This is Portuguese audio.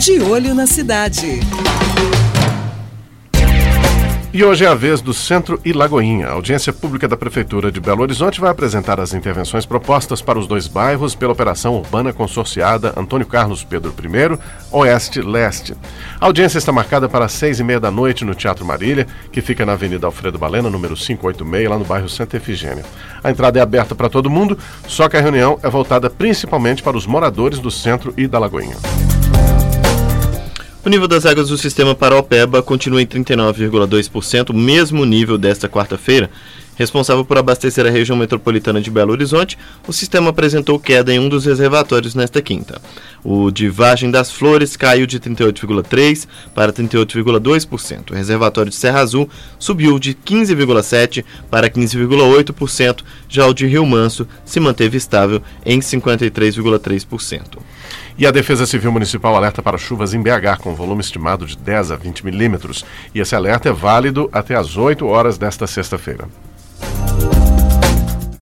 De Olho na Cidade. E hoje é a vez do Centro e Lagoinha. A audiência pública da Prefeitura de Belo Horizonte vai apresentar as intervenções propostas para os dois bairros pela Operação Urbana Consorciada Antônio Carlos Pedro I, Oeste-Leste. A audiência está marcada para 6h30 da noite no Teatro Marília, que fica na Avenida Alfredo Balena, número 586, lá no bairro Santa Efigênia. A entrada é aberta para todo mundo, só que a reunião é voltada principalmente para os moradores do Centro e da Lagoinha. O nível das águas do sistema Paraopeba continua em 39,2%, mesmo nível desta quarta-feira. Responsável por abastecer a região metropolitana de Belo Horizonte, o sistema apresentou queda em um dos reservatórios nesta quinta. O de Vargem das Flores caiu de 38,3% para 38,2%. O reservatório de Serra Azul subiu de 15,7% para 15,8%. Já o de Rio Manso se manteve estável em 53,3%. E a Defesa Civil Municipal alerta para chuvas em BH, com volume estimado de 10 a 20 milímetros. E esse alerta é válido até às 8 horas desta sexta-feira.